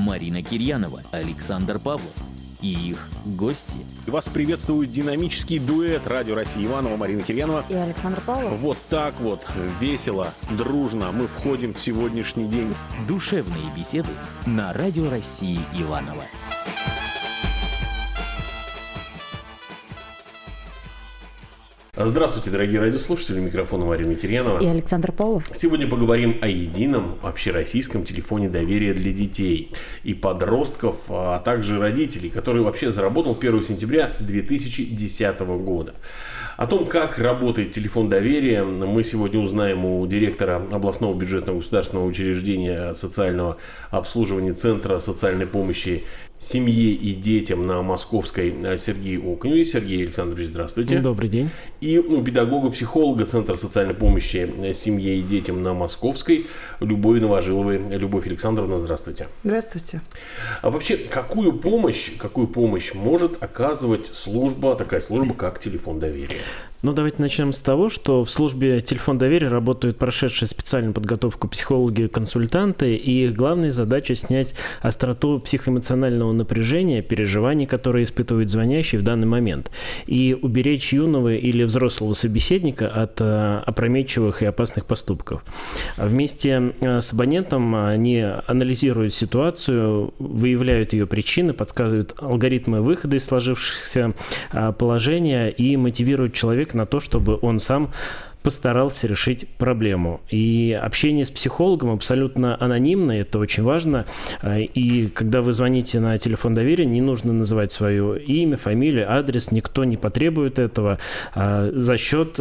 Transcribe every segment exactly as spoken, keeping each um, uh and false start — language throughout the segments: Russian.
Марина Кирьянова, Александр Павлов и их гости. Вас приветствует динамический дуэт Радио России Иванова, Марина Кирьянова и Александр Павлов. Вот так вот, весело, дружно мы входим в сегодняшний день. Душевные беседы на Радио России Иванова. Здравствуйте, дорогие радиослушатели, микрофона Марина Кирьянова и Александр Павлов. Сегодня поговорим о едином общероссийском телефоне доверия для детей и подростков, а также родителей, который вообще заработал первого сентября две тысячи десятого года. О том, как работает телефон доверия, мы сегодня узнаем у директора областного бюджетного государственного учреждения социального обслуживания Центра социальной помощи семье и детям на Московской Сергея Окуневе. Сергей Александрович, здравствуйте. Добрый день. И у педагога-психолога Центра социальной помощи семье и детям на Московской Любови Новожиловой. Любовь Александровна, здравствуйте. Здравствуйте. А вообще, какую помощь, какую помощь может оказывать служба, такая служба, как телефон доверия? Ну, давайте начнем с того, что в службе «Телефон доверия» работают прошедшие специальную подготовку психологи-консультанты, и их главная задача – снять остроту психоэмоционального напряжения, переживаний, которые испытывают звонящие в данный момент, и уберечь юного или взрослого собеседника от а, опрометчивых и опасных поступков. Вместе с абонентом они анализируют ситуацию, выявляют ее причины, подсказывают алгоритмы выхода из сложившихся а, положения и мотивируют человека на то, чтобы он сам постарался решить проблему. И общение с психологом абсолютно анонимно, это очень важно. И когда вы звоните на телефон доверия, не нужно называть свое имя, фамилию, адрес, никто не потребует этого. За счет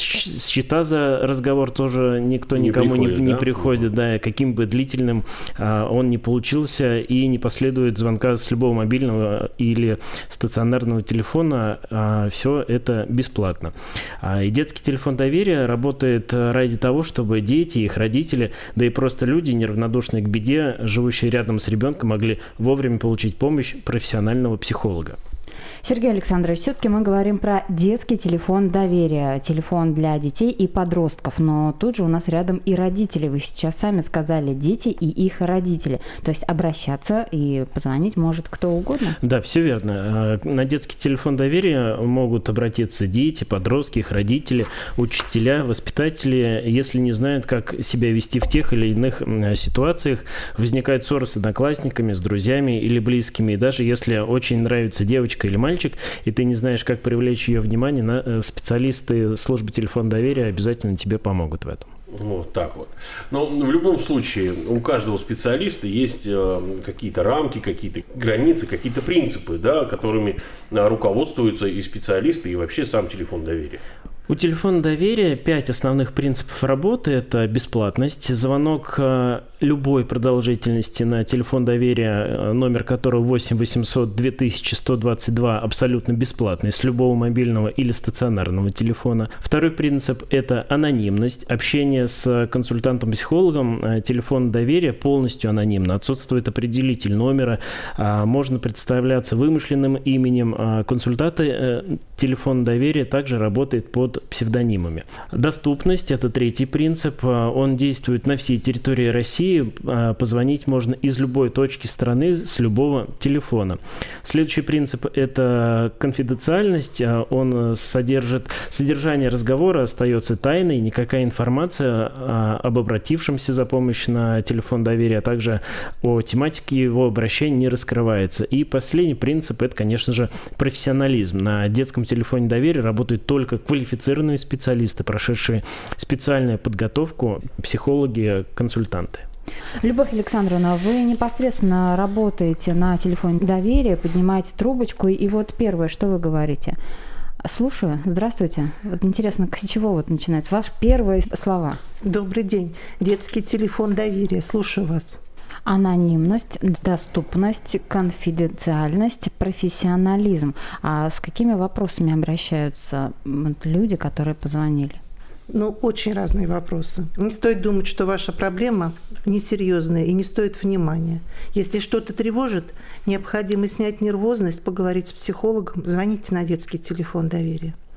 счета за разговор тоже никто не никому приходит, не, не да? приходит, да, каким бы длительным он ни получился, и не последует звонка с любого мобильного или стационарного телефона. Все это бесплатно. И детский телефон доверия работает ради того, чтобы дети, их родители, да и просто люди, неравнодушные к беде, живущие рядом с ребенком, могли вовремя получить помощь профессионального психолога. Сергей Александрович, все-таки мы говорим про детский телефон доверия, телефон для детей и подростков, но тут же у нас рядом и родители. Вы сейчас сами сказали, дети и их родители. То есть обращаться и позвонить может кто угодно? Да, все верно. На детский телефон доверия могут обратиться дети, подростки, их родители, учителя, воспитатели, если не знают, как себя вести в тех или иных ситуациях. Возникают ссоры с одноклассниками, с друзьями или близкими. И даже если очень нравится девочка или мальчик, и ты не знаешь, как привлечь ее внимание, на специалисты службы телефона доверия обязательно тебе помогут в этом. Вот так вот. Но в любом случае у каждого специалиста есть какие-то рамки, какие-то границы, какие-то принципы, да, которыми руководствуются и специалисты, и вообще сам телефон доверия. У телефона доверия пять основных принципов работы. Это бесплатность, звонок любой продолжительности на телефон доверия, номер которого восемь восемьсот две тысячи сто двадцать два, абсолютно бесплатный, с любого мобильного или стационарного телефона. Второй принцип – это анонимность. Общение с консультантом-психологом телефон доверия полностью анонимно. Отсутствует определитель номера, можно представляться вымышленным именем. Консультанты телефон доверия также работает под псевдонимами. Доступность – это третий принцип. Он действует на всей территории России. Позвонить можно из любой точки страны, с любого телефона. Следующий принцип – это конфиденциальность. Он содержит… Содержание разговора остается тайной, никакая информация об обратившемся за помощью на телефон доверия, а также о тематике его обращения не раскрывается. И последний принцип – это, конечно же, профессионализм. На детском телефоне доверия работают только квалифицированные специалисты, прошедшие специальную подготовку, психологи, консультанты. Любовь Александровна, вы непосредственно работаете на телефоне доверия, поднимаете трубочку, и вот первое, что вы говорите? Слушаю. Здравствуйте. Вот интересно, с чего вот начинается? Ваши первые слова. Добрый день. Детский телефон доверия. Слушаю вас. Анонимность, доступность, конфиденциальность, профессионализм. А с какими вопросами обращаются люди, которые позвонили? Ну, очень разные вопросы. Не стоит думать, что ваша проблема несерьезная и не стоит внимания. Если что-то тревожит, необходимо снять нервозность, поговорить с психологом, звоните на детский телефон доверия.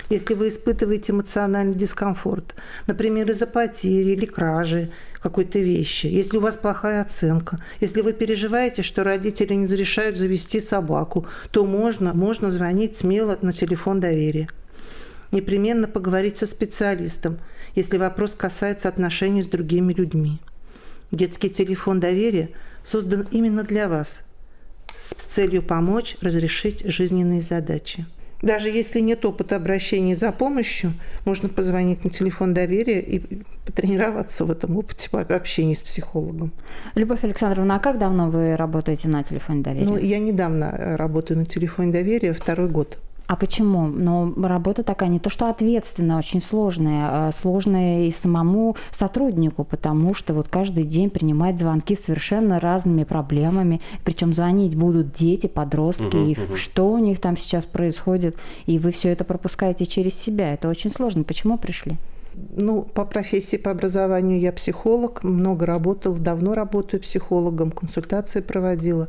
Если вы испытываете эмоциональный дискомфорт, например, из-за потери или кражи какой-то вещи, если у вас плохая оценка, если вы переживаете, что родители не разрешают завести собаку, то можно, можно звонить смело на телефон доверия. Непременно поговорить со специалистом, если вопрос касается отношений с другими людьми. Детский телефон доверия создан именно для вас, с целью помочь разрешить жизненные задачи. Даже если нет опыта обращения за помощью, можно позвонить на телефон доверия и потренироваться в этом опыте общения с психологом. Любовь Александровна, а как давно вы работаете на телефоне доверия? Ну, я недавно работаю на телефоне доверия, второй год. А почему? Но работа такая не то что ответственная, очень сложная, а сложная и самому сотруднику, потому что вот каждый день принимать звонки с совершенно разными проблемами, причем звонить будут дети, подростки, угу, и угу. что у них там сейчас происходит, и вы все это пропускаете через себя. Это очень сложно. Почему пришли? Ну, по профессии, по образованию я психолог, много работала, давно работаю психологом, консультации проводила.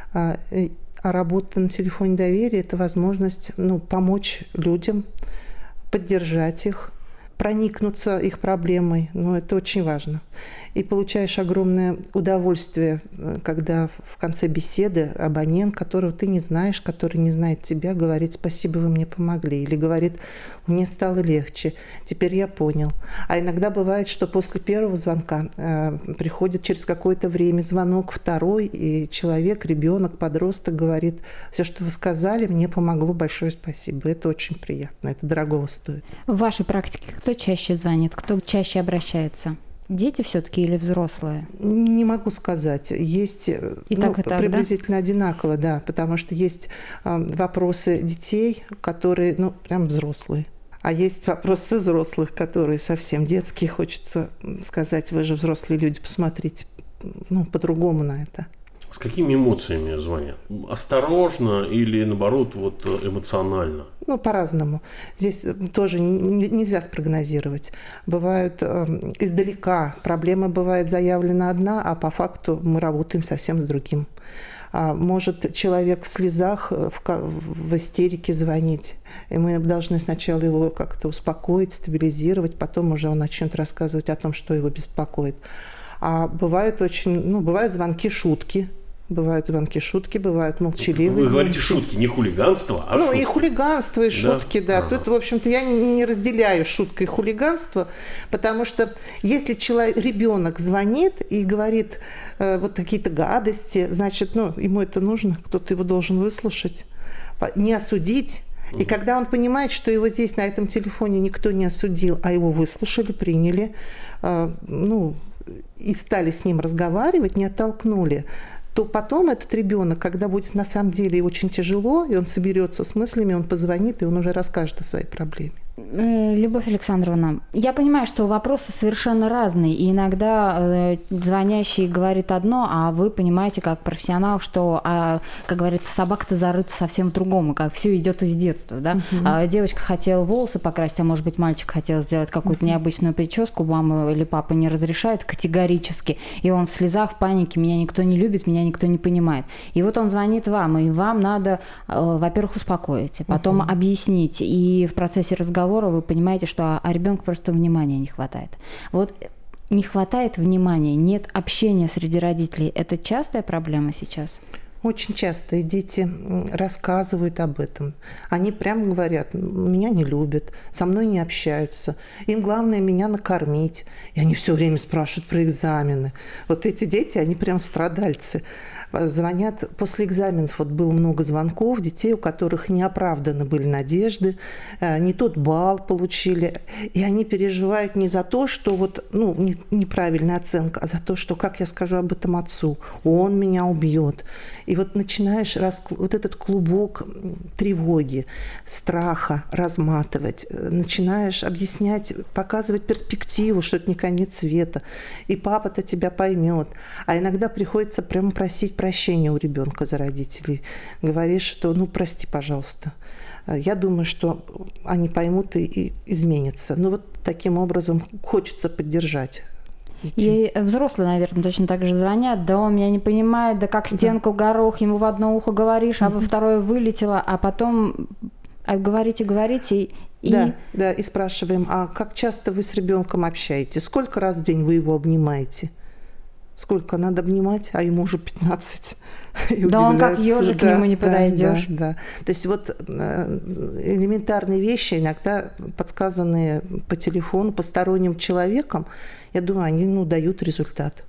А работа на телефоне доверия – это возможность, ну, помочь людям, поддержать их, проникнуться их проблемой. Ну, это очень важно. И получаешь огромное удовольствие, когда в конце беседы абонент, которого ты не знаешь, который не знает тебя, говорит: «Спасибо, вы мне помогли». Или говорит: «Мне стало легче, теперь я понял». А иногда бывает, что после первого звонка э, приходит через какое-то время звонок второй, и человек, ребенок, подросток говорит: «Все, что вы сказали, мне помогло, большое спасибо». Это очень приятно, это дорогого стоит. В вашей практике кто чаще звонит, кто чаще обращается? Дети все-таки или взрослые? Не могу сказать. Есть, и ну, так, и так, приблизительно да? одинаково, да, потому что есть э, вопросы детей, которые, ну, прям взрослые. А есть вопросы взрослых, которые совсем детские. Хочется сказать: вы же взрослые люди, посмотрите, ну, по-другому на это. С какими эмоциями звонят? Осторожно или, наоборот, вот эмоционально? Ну, по-разному. Здесь тоже нельзя спрогнозировать. Бывают э, издалека. Проблема бывает заявлена одна, а по факту мы работаем совсем с другим. А может человек в слезах, в, в истерике звонить. И мы должны сначала его как-то успокоить, стабилизировать, потом уже он начнет рассказывать о том, что его беспокоит. А бывают очень, ну, бывают звонки, шутки. Бывают звонки, шутки, бывают молчаливые Вы говорите звонки. шутки, не хулиганство, а ну, шутки. И хулиганство, и шутки, да. да. Ага. Тут, в общем-то, я не разделяю шутку и хулиганство, потому что если человек, ребенок звонит и говорит э, вот какие-то гадости, значит, ну, ему это нужно, кто-то его должен выслушать, не осудить. И когда он понимает, что его здесь на этом телефоне никто не осудил, а его выслушали, приняли, э, ну, и стали с ним разговаривать, не оттолкнули, то потом этот ребенок, когда будет на самом деле очень тяжело, и он соберется с мыслями, он позвонит, и он уже расскажет о своей проблеме. Любовь Александровна, я понимаю, что вопросы совершенно разные, и иногда э, звонящий говорит одно, а вы понимаете как профессионал, что, а, как говорится, собака-то зарыта совсем в другом, и как все идет из детства, да? Uh-huh. А, девочка хотела волосы покрасить, а может быть мальчик хотел сделать какую-то uh-huh. необычную прическу, мама или папа не разрешает категорически, и он в слезах, в панике: меня никто не любит, меня никто не понимает. И вот он звонит вам, и вам надо, э, во-первых, успокоить, потом uh-huh. объяснить, и в процессе разговора вы понимаете, что а ребенку просто внимания не хватает. Вот не хватает внимания, нет общения среди родителей. Это частая проблема сейчас? Очень часто и дети рассказывают об этом. Они прямо говорят: меня не любят, со мной не общаются, им главное меня накормить. И они все время спрашивают про экзамены. Вот эти дети, они прям страдальцы. Звонят после экзаменов. Вот было много звонков детей, у которых неоправданно были надежды, не тот балл получили. И они переживают не за то, что вот, ну, не, неправильная оценка, а за то, что как я скажу об этом отцу, он меня убьет. И вот начинаешь рас... вот этот клубок тревоги, страха разматывать, начинаешь объяснять, показывать перспективу, что это не конец света, и папа-то тебя поймет. А иногда приходится прямо просить прощения у ребенка за родителей. Говоришь, что ну прости, пожалуйста. Я думаю, что они поймут и, и изменятся. Ну вот таким образом хочется поддержать детей. И взрослые, наверное, точно так же звонят: да он меня не понимает, да как стенку да. горох, ему в одно ухо говоришь, а во второе вылетело, а потом А говорите, говорите, и... Да, да, и спрашиваем, а как часто вы с ребенком общаетесь? Сколько раз в день вы его обнимаете? Сколько надо обнимать, а ему уже пятнадцать. Да он как ежик, да, к нему не да, подойдешь. Да, да. То есть вот элементарные вещи, иногда подсказанные по телефону посторонним человеком, я думаю, они ну, дают результат.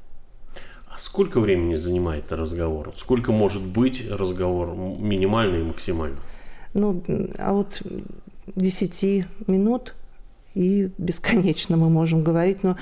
А сколько времени занимает разговор? Сколько может быть разговор минимальный и максимальный? Ну, а вот десять минут и бесконечно мы можем говорить. Но,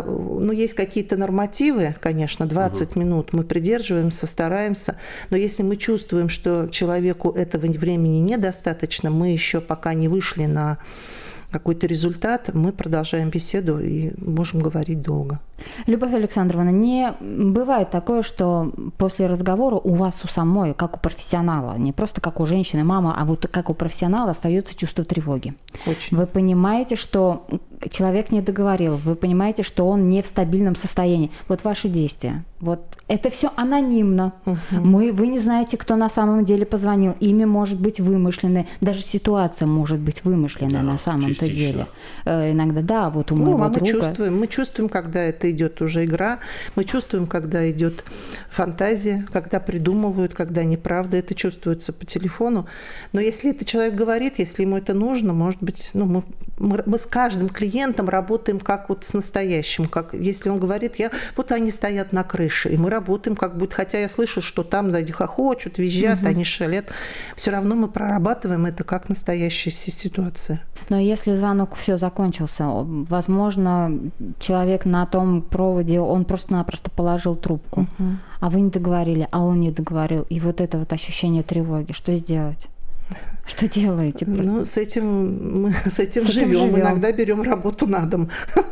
но есть какие-то нормативы, конечно, двадцать угу. минут мы придерживаемся, стараемся. Но если мы чувствуем, что человеку этого времени недостаточно, мы еще пока не вышли на какой-то результат, мы продолжаем беседу и можем говорить долго. Любовь Александровна, не бывает такое, что после разговора у вас у самой, как у профессионала, не просто как у женщины, мама, а вот как у профессионала остается чувство тревоги. Очень. Вы понимаете, что человек не договорил, вы понимаете, что он не в стабильном состоянии. Вот ваши действия. Вот это все анонимно. Угу. Мы, вы не знаете, кто на самом деле позвонил. Имя может быть вымышленное, даже ситуация может быть вымышленная, да, на самом-то деле. Э, иногда, да, вот у ну, моего а мы друга. Чувствуем, мы чувствуем, когда это идет уже игра, мы чувствуем, когда идет фантазия, когда придумывают, когда неправда, это чувствуется по телефону. Но если это человек говорит, если ему это нужно, может быть, ну, мы, мы, мы с каждым клиентом работаем как вот с настоящим, как если он говорит, я, вот они стоят на крыше, и мы работаем как будто, хотя я слышу, что там сзади хохочут, визжат, угу. они шалят, все равно мы прорабатываем это как настоящая ситуация. Но если звонок все закончился, возможно, человек на том проводе, он просто-напросто положил трубку, угу. а вы не договорили, а он не договорил, и вот это вот ощущение тревоги, что сделать? Что делаете? Просто? Ну, с этим мы с этим, с этим живем. Иногда берем работу на дом.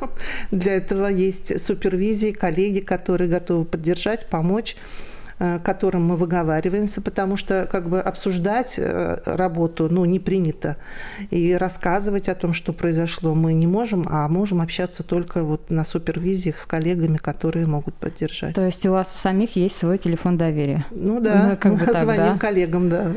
Для этого есть супервизии, коллеги, которые готовы поддержать, помочь, которым мы выговариваемся, потому что как бы обсуждать работу ну, не принято. И рассказывать о том, что произошло, мы не можем, а можем общаться только вот на супервизиях с коллегами, которые могут поддержать. То есть у вас у самих есть свой телефон доверия? Ну да, ну, как мы бы так, звоним да? коллегам, да.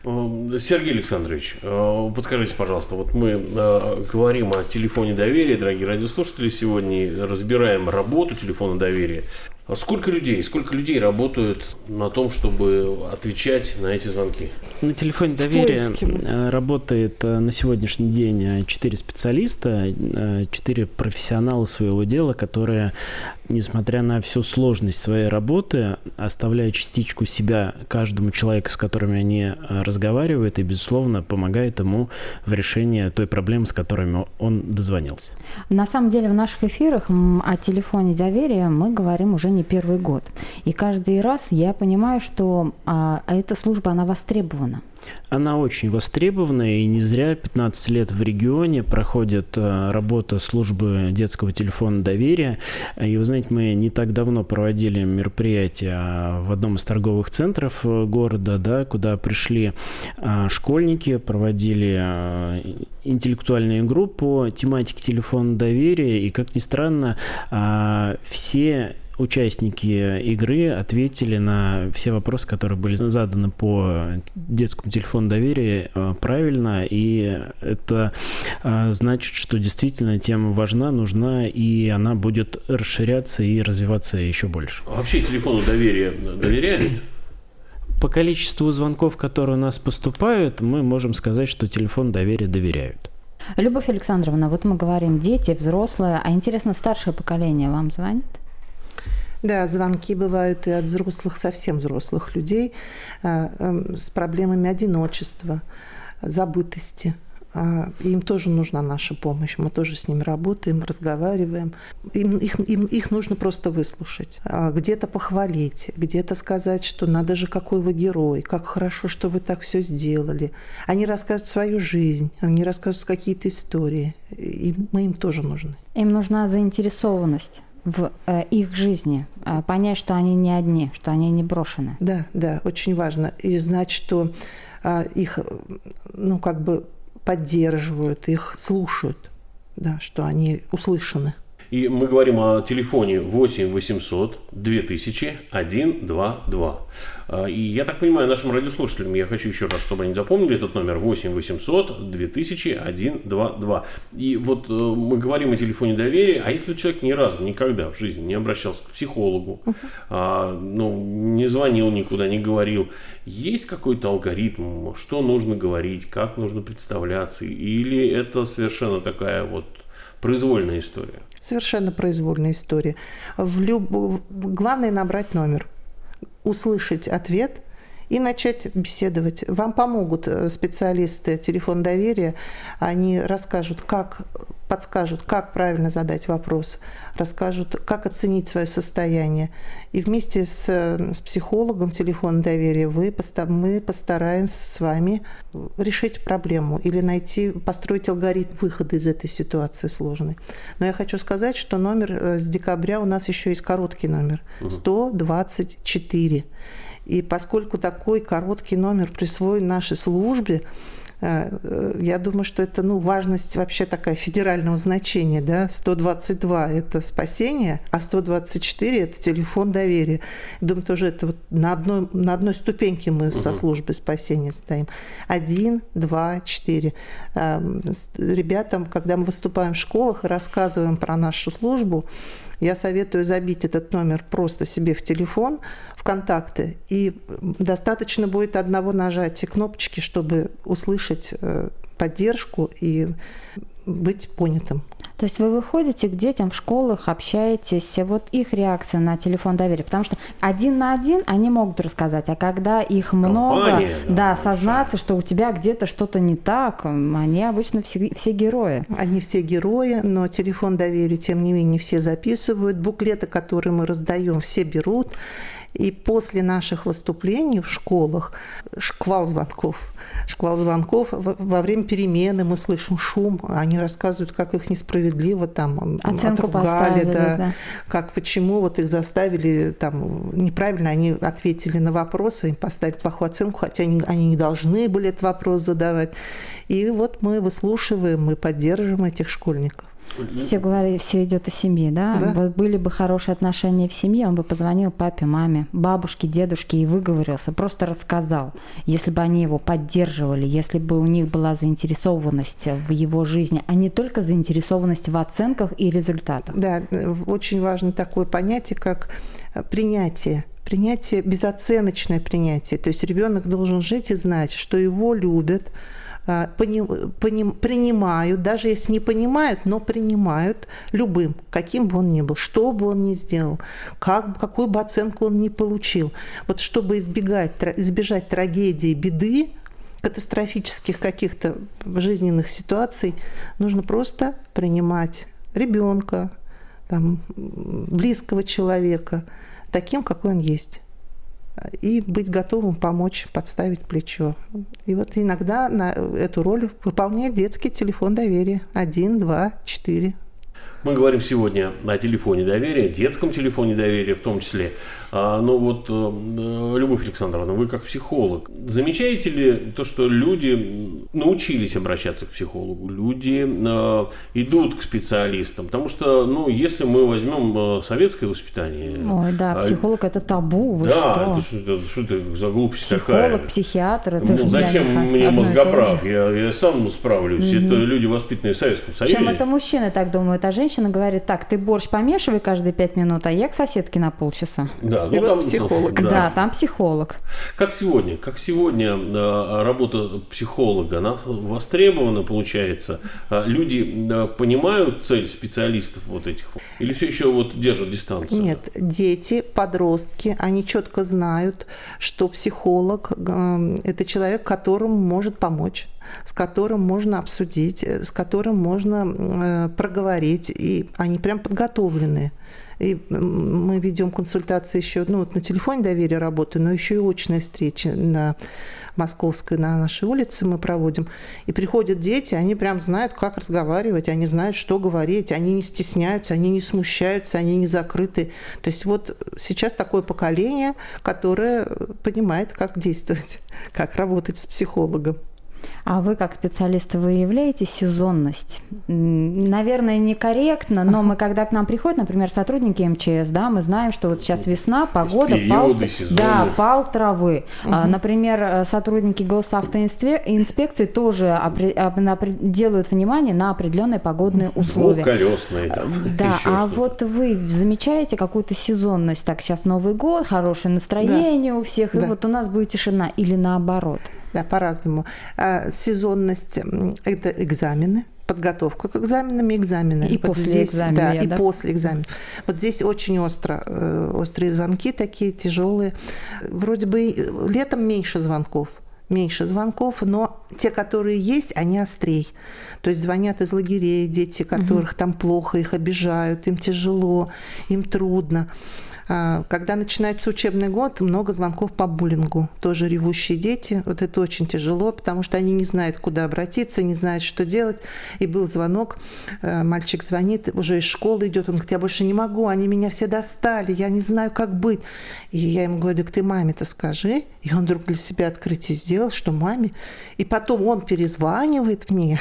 Сергей Александрович, подскажите, пожалуйста, вот мы говорим о телефоне доверия, дорогие радиослушатели, сегодня разбираем работу телефона доверия. Сколько людей, сколько людей работают на том, чтобы отвечать на эти звонки? На телефоне доверия работает на сегодняшний день четыре специалиста, четыре профессионала своего дела, которые, несмотря на всю сложность своей работы, оставляют частичку себя каждому человеку, с которыми они разговаривают, и, безусловно, помогают ему в решении той проблемы, с которой он дозвонился. На самом деле в наших эфирах о телефоне доверия мы говорим уже не первый год. И каждый раз я понимаю, что а, эта служба, она востребована. Она очень востребована, и не зря пятнадцать лет в регионе проходит работа службы детского телефона доверия. И вы знаете, мы не так давно проводили мероприятие в одном из торговых центров города, да, куда пришли школьники, проводили интеллектуальную группу тематики телефона доверия, и, как ни странно, все участники игры ответили на все вопросы, которые были заданы по детскому телефону доверия, правильно, и это значит, что действительно тема важна, нужна, и она будет расширяться и развиваться еще больше. А вообще телефону доверия доверяют? По количеству звонков, которые у нас поступают, мы можем сказать, что телефон доверия доверяют. Любовь Александровна, вот мы говорим дети, взрослые, а интересно, старшее поколение вам звонит? Да, звонки бывают и от взрослых, совсем взрослых людей с проблемами одиночества, забытости. Им тоже нужна наша помощь. Мы тоже с ними работаем, разговариваем. Им, их, им, их нужно просто выслушать. Где-то похвалить, где-то сказать, что надо же, какой вы герой, как хорошо, что вы так все сделали. Они рассказывают свою жизнь, они рассказывают какие-то истории. И мы им тоже нужны. Им нужна заинтересованность в э, их жизни, э, понять, что они не одни, что они не брошены. Да, да, очень важно. И знать, что э, их, ну, как бы поддерживают, их слушают, да, что они услышаны. И мы говорим о телефоне восемь восемьсот две тысячи сто двадцать два. И я так понимаю, нашим радиослушателям я хочу еще раз, чтобы они запомнили этот номер восемь восемьсот две тысячи сто двадцать два. И вот мы говорим о телефоне доверия, а если человек ни разу, никогда в жизни не обращался к психологу, uh-huh. а, ну, не звонил никуда, не говорил, есть какой-то алгоритм, что нужно говорить, как нужно представляться, или это совершенно такая вот произвольная история? Совершенно произвольная история. В люб... Главное набрать номер, услышать ответ и начать беседовать. Вам помогут специалисты телефон доверия. Они расскажут, как, подскажут, как правильно задать вопрос, расскажут, как оценить свое состояние. И вместе с, с психологом телефон доверия вы, мы постараемся с вами решить проблему или найти, построить алгоритм выхода из этой ситуации сложной. Но я хочу сказать, что номер с декабря у нас еще есть короткий номер сто двадцать четыре. И поскольку такой короткий номер присвоен нашей службе, я думаю, что это, ну, важность вообще такая федерального значения, да, сто двадцать два – это спасение, а сто двадцать четыре – это телефон доверия. Я думаю, тоже это вот на одной, на одной ступеньке мы со службой спасения стоим. Один, два, четыре. Ребятам, когда мы выступаем в школах и рассказываем про нашу службу, я советую забить этот номер просто себе в телефон, в контакты, и достаточно будет одного нажатия кнопочки, чтобы услышать поддержку и быть понятым. То есть вы выходите к детям в школах, общаетесь, вот их реакция на телефон доверия, потому что один на один они могут рассказать, а когда их много, Компания, да, да, сознаться, что у тебя где-то что-то не так, они обычно все, все герои. Они все герои, но телефон доверия, тем не менее, все записывают. Буклеты, которые мы раздаем, все берут. И после наших выступлений в школах шквал звонков. Шквал звонков. Во время перемены мы слышим шум. Они рассказывают, как их несправедливо там оценку отругали. поставили, да, да. Как, почему вот их заставили там неправильно. Они ответили на вопросы, им поставили плохую оценку, хотя они, они не должны были этот вопрос задавать. И вот мы выслушиваем, мы поддерживаем этих школьников. Все говорят, все идет из семьи, да? Да. Вот были бы хорошие отношения в семье, он бы позвонил папе, маме, бабушке, дедушке и выговорился, просто рассказал. Если бы они его поддерживали, если бы у них была заинтересованность в его жизни, а не только заинтересованность в оценках и результатах. Да, очень важно такое понятие, как принятие. Принятие, безоценочное принятие. То есть ребенок должен жить и знать, что его любят, принимают, даже если не понимают, но принимают любым, каким бы он ни был, что бы он ни сделал, как, какую бы оценку он ни получил. Вот чтобы избегать, избежать трагедии, беды, катастрофических каких-то жизненных ситуаций, нужно просто принимать ребенка, там, близкого человека таким, какой он есть. И быть готовым помочь, подставить плечо. И вот иногда на эту роль выполняет детский телефон доверия один, два, четыре. Мы говорим сегодня о телефоне доверия, детском телефоне доверия в том числе. А, ну вот, Любовь Александровна, вы как психолог, замечаете ли то, что люди научились обращаться к психологу, люди э, идут к специалистам? Потому что, ну, если мы возьмем советское воспитание... Ой, да, психолог а, – это табу, вы да, что? Да, что, это, что это за глупость Психолог, такая? Психолог, психиатр – это ну, же зачем мне мозгоправ? Я, я сам справлюсь. Mm-hmm. Это люди, воспитанные в Советском Союзе. Причем это мужчины так думают, а женщина говорит, так, ты борщ помешивай каждые пять минут, а я к соседке на полчаса. Да, ну, там психолог. Да. да, там психолог. Как сегодня? Как сегодня работа психолога? Она востребована, получается? Люди понимают цель специалистов вот этих? Или все еще вот держат дистанцию? Нет, дети, подростки, они четко знают, что психолог – это человек, которому может помочь, с которым можно обсудить, с которым можно проговорить, и они прям подготовленные. И мы ведем консультации еще, ну, вот на телефоне доверия работаю, но еще и очные встречи на Московской, на нашей улице мы проводим. И приходят дети, они прям знают, как разговаривать, они знают, что говорить, они не стесняются, они не смущаются, они не закрыты. То есть вот сейчас такое поколение, которое понимает, как действовать, как работать с психологом. А вы, как специалисты, выявляете сезонность? Наверное, некорректно, но мы, когда к нам приходят, например, сотрудники эм че эс, да, мы знаем, что вот сейчас весна, погода, пал, да, пал травы. Угу. Например, сотрудники госавтоинспекции тоже опри, делают внимание на определенные погодные условия. Двухколесные. Да, а вот вы замечаете какую-то сезонность? Так, сейчас Новый год, хорошее настроение да. у всех, и да. вот у нас будет тишина, или наоборот? Да, по-разному. А, сезонность – это экзамены, подготовка к экзаменам и экзамены. И вот после здесь, экзамена. Да, я, и да? после экзамена. Вот здесь очень остро, э, острые звонки такие, тяжелые. Вроде бы летом меньше звонков. Меньше звонков, но те, которые есть, они острей. То есть звонят из лагерей дети, которых угу. там плохо, их обижают, им тяжело, им трудно. Когда начинается учебный год, много звонков по буллингу. Тоже ревущие дети. Вот это очень тяжело, потому что они не знают, куда обратиться, не знают, что делать. И был звонок, мальчик звонит, уже из школы идет, он говорит, я больше не могу, они меня все достали, я не знаю, как быть. И я ему говорю, так ты маме-то скажи. И он вдруг для себя открытие сделал, что маме. И потом он перезванивает мне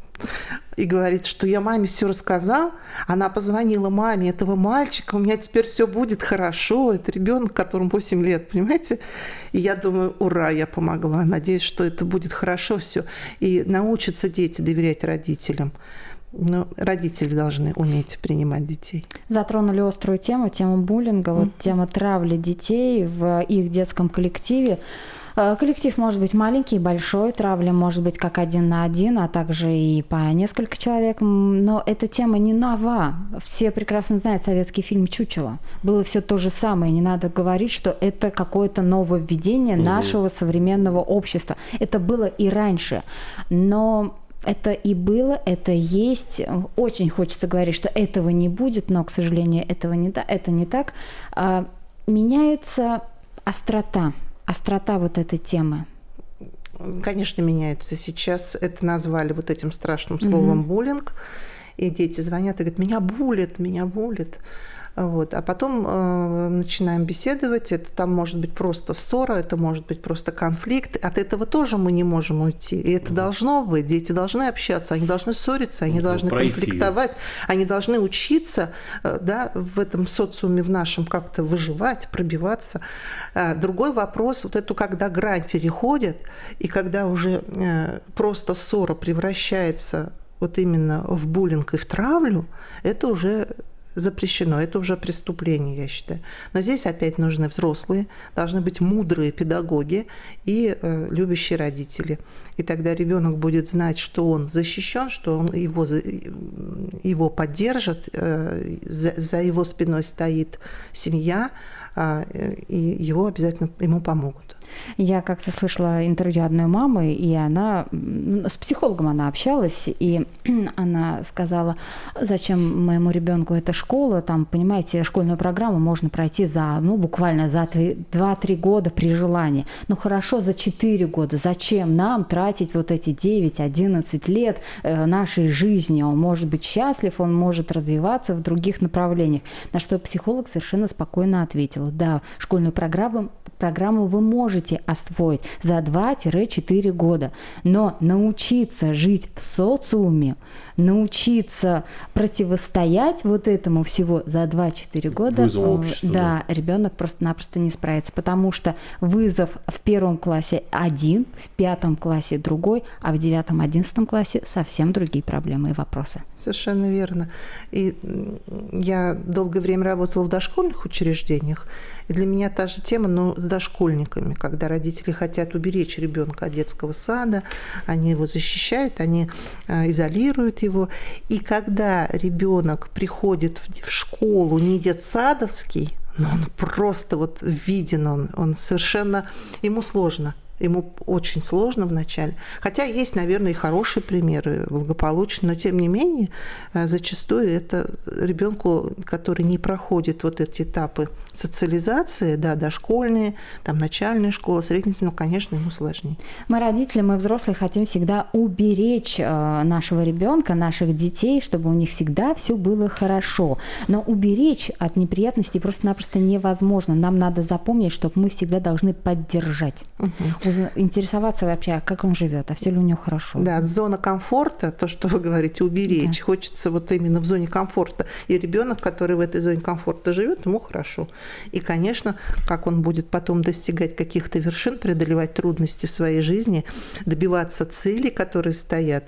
и говорит, что я маме все рассказал. Она позвонила маме этого мальчика, у меня теперь все будет хорошо. Это ребенок, которому восемь лет, понимаете? И я думаю, ура, я помогла. Надеюсь, что это будет хорошо все. И научатся дети доверять родителям. Но родители должны уметь принимать детей. Затронули острую тему, тему буллинга, вот mm-hmm. тема травли детей в их детском коллективе. Коллектив может быть маленький, большой, травля может быть как один на один, а также и по несколько человек. Но эта тема не нова. Все прекрасно знают советский фильм «Чучело». Было все то же самое. Не надо говорить, что это какое-то нововведение нашего современного общества. Это было и раньше. Но это и было, это есть. Очень хочется говорить, что этого не будет, но, к сожалению, этого не, это не так. Меняется острота. Острота вот этой темы? Конечно, меняются. Сейчас это назвали вот этим страшным словом mm-hmm. буллинг. И дети звонят и говорят, меня булят, меня булят. Вот. А потом э, начинаем беседовать. Это там может быть просто ссора, это может быть просто конфликт. От этого тоже мы не можем уйти. И это mm-hmm. должно быть. Дети должны общаться, они должны ссориться, они mm-hmm. должны Пройти. конфликтовать, они должны учиться э, да, в этом социуме, в нашем как-то выживать, пробиваться. А другой вопрос, вот эту, когда грань переходит, и когда уже э, просто ссора превращается вот именно в буллинг и в травлю, это уже запрещено, это уже преступление, я считаю. Но здесь опять нужны взрослые, должны быть мудрые педагоги и э, любящие родители. И тогда ребенок будет знать, что он защищен, что он его, его поддержит, э, за, за его спиной стоит семья, э, и его обязательно ему помогут. Я как-то слышала интервью одной мамы, и она с психологом она общалась, и она сказала, зачем моему ребенку эта школа, там, понимаете, школьную программу можно пройти за, ну, буквально за два-три года при желании. Ну, хорошо, за четыре года. Зачем нам тратить вот эти девять-одиннадцать лет нашей жизни? Он может быть счастлив, он может развиваться в других направлениях. На что психолог совершенно спокойно ответила, да, школьную программу, программу вы можете освоить за два-четыре года, но научиться жить в социуме, научиться противостоять вот этому всего за два-четыре года, общества, да, да, ребенок просто-напросто не справится, потому что вызов в первом классе один, в пятом классе другой, а в девятом-одиннадцатом классе совсем другие проблемы и вопросы. Совершенно верно. И я долгое время работала в дошкольных учреждениях, и для меня та же тема, но с дошкольниками, когда родители хотят уберечь ребенка от детского сада, они его защищают, они изолируют его. И когда ребенок приходит в школу не детсадовский, но он просто вот виден, он, он совершенно, ему сложно. Ему очень сложно вначале. Хотя есть, наверное, и хорошие примеры, благополучные, но тем не менее, зачастую это ребенку, который не проходит вот эти этапы социализации, да, дошкольные, там, начальная школа, средняя, ну, конечно, ему сложнее. Мы, родители, мы, взрослые, хотим всегда уберечь нашего ребенка, наших детей, чтобы у них всегда все было хорошо. Но уберечь от неприятностей просто-напросто невозможно. Нам надо запомнить, что мы всегда должны поддержать. Угу. интересоваться вообще, как он живет, а все ли у него хорошо. Да, зона комфорта, то, что вы говорите, уберечь. Да. Хочется вот именно в зоне комфорта. И ребенок, который в этой зоне комфорта живет, ему хорошо. И, конечно, как он будет потом достигать каких-то вершин, преодолевать трудности в своей жизни, добиваться целей, которые стоят,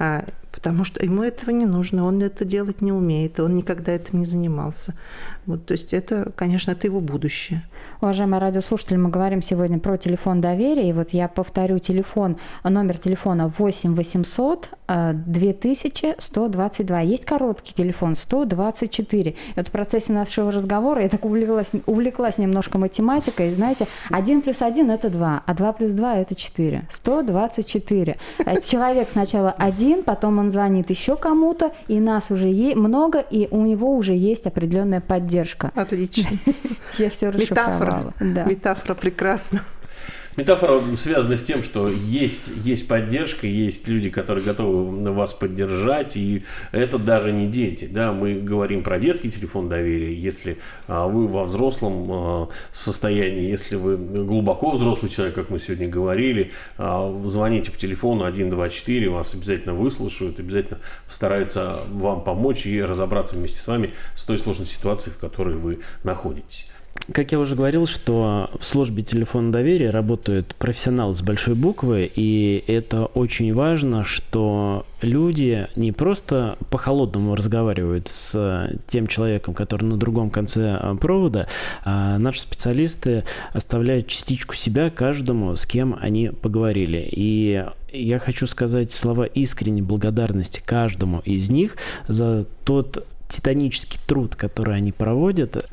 потому что ему этого не нужно, он это делать не умеет, он никогда этим не занимался. Вот, то есть это, конечно, это его будущее. Уважаемые радиослушатели, мы говорим сегодня про телефон доверия. И вот я повторю телефон, номер телефона восемь восемьсот две тысячи сто двадцать два. Есть короткий телефон сто двадцать четыре. И вот в процессе нашего разговора я так увлеклась, увлеклась немножко математикой. Знаете, один плюс один – это два, а два плюс два – это четыре. сто двадцать четыре. Человек сначала один, потом он звонит еще кому-то, и нас уже е- много, и у него уже есть определенная поддержка. Отлично. Я все расшифровала. Метафора. Метафора прекрасна. Метафора связана с тем, что есть, есть поддержка, есть люди, которые готовы вас поддержать, и это даже не дети. Да? Мы говорим про детский телефон доверия. Если а, вы во взрослом а, состоянии, если вы глубоко взрослый человек, как мы сегодня говорили, а, звоните по телефону один два четыре, вас обязательно выслушают, обязательно постараются вам помочь и разобраться вместе с вами с той сложной ситуацией, в которой вы находитесь. Как я уже говорил, что в службе телефона доверия работают профессионалы с большой буквы, и это очень важно, что люди не просто по-холодному разговаривают с тем человеком, который на другом конце провода, а наши специалисты оставляют частичку себя каждому, с кем они поговорили. И я хочу сказать слова искренней благодарности каждому из них за тот титанический труд, который они проводят,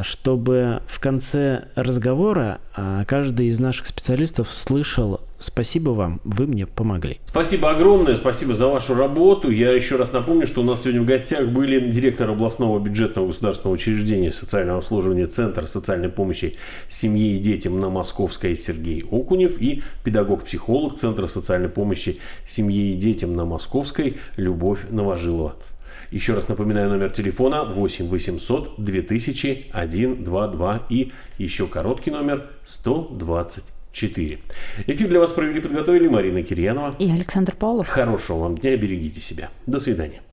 чтобы в конце разговора каждый из наших специалистов слышал: спасибо вам, вы мне помогли. Спасибо огромное, спасибо за вашу работу. Я еще раз напомню, что у нас сегодня в гостях были директор областного бюджетного государственного учреждения социального обслуживания Центра социальной помощи семье и детям на Московской Сергей Окунев и педагог-психолог Центра социальной помощи семье и детям на Московской Любовь Новожилова. Еще раз напоминаю номер телефона восемь восемьсот две тысячи сто двадцать два и еще короткий номер сто двадцать четыре. Эфир для вас провели и подготовили Марина Кирьянова и Александр Павлов. Хорошего вам дня, берегите себя. До свидания.